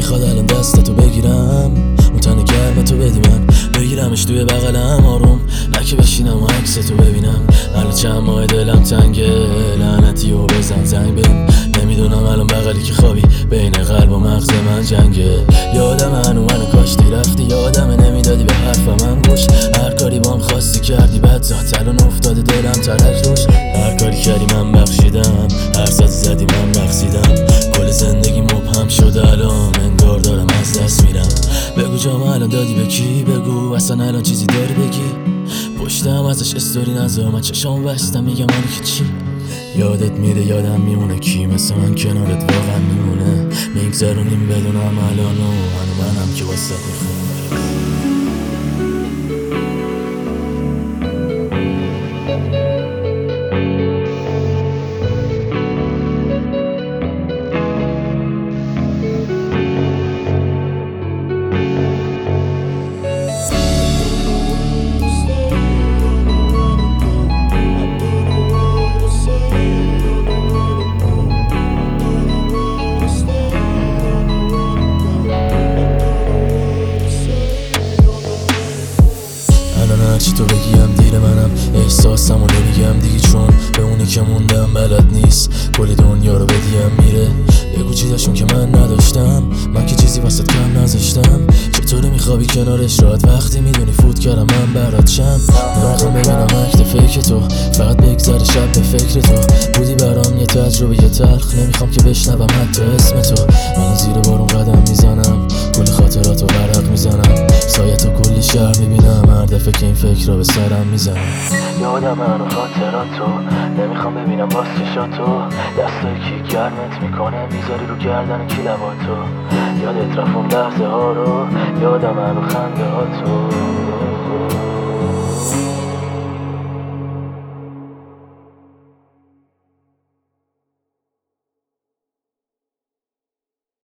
میخواد الان دستتو بگیرم، اون تن گرمتو بدی من، بگیرمش توی بغلم آروم، نه که بشینم و عکستو ببینم. الان چند ماه دلم تنگه، لعنتی و بزن زنگ بهم. نمیدونم الان بغلی که خوابی، بین قلب و مغز من جنگه. یادم منو کاشتی رفتی، یادم نمیدادی به حرف من گوش. هر کاری بام خواستی کردی، بعد ذات الان افتاده دلم ترک روش. هر کاری کردی من بخشیدم، هر سازی زدی من رقصیدم. کل زندگی مبهم شده الان، انگار دارم از دست میرم. بگو جام الان دادی به کی، بگو اصلا الان چیزی داری بگی. پشتم ازش استوری نذار، من چشام بستم میگم ولی که چی. یادت میره یادم میمونه، کی مثل من کنارت واقعا میمونه. میگذرونیم بدونم الان و منم که واسه میخونم. هرچی تو بگیم دیر منم، احساسمو نمیگم دیگه، چون به اونی که موندم بلد نیست کل دنیا رو بدیم میره. بگو چی داشتم که من نداشتم، من که چیزی واسط کم نذاشتم. چطوری میخوابی کنارش رات وقتی میدونی فوت کردم من برات شم. نمیخوام ببینم عکت فیک تو، فقط بگذره شب به فکر تو. بودی برام یه تجربه یه تلخ، نمیخوام که بشنوم حتی اسم تو. من زیر بارون قدم میزنم، کل خاطراتو ورق میزنم. سایتو کلی شهر میبینم، هر دفعه که این فکر رو به سرم میزنم. یادم منو خاطراتو، نمیخوام ببینم باز چشاتو. دستای کی گرمت میکنه، میذاری رو گردن کی لباتو. یادت رفت اون لحظه ها رو، یادم منو خنده هاتو.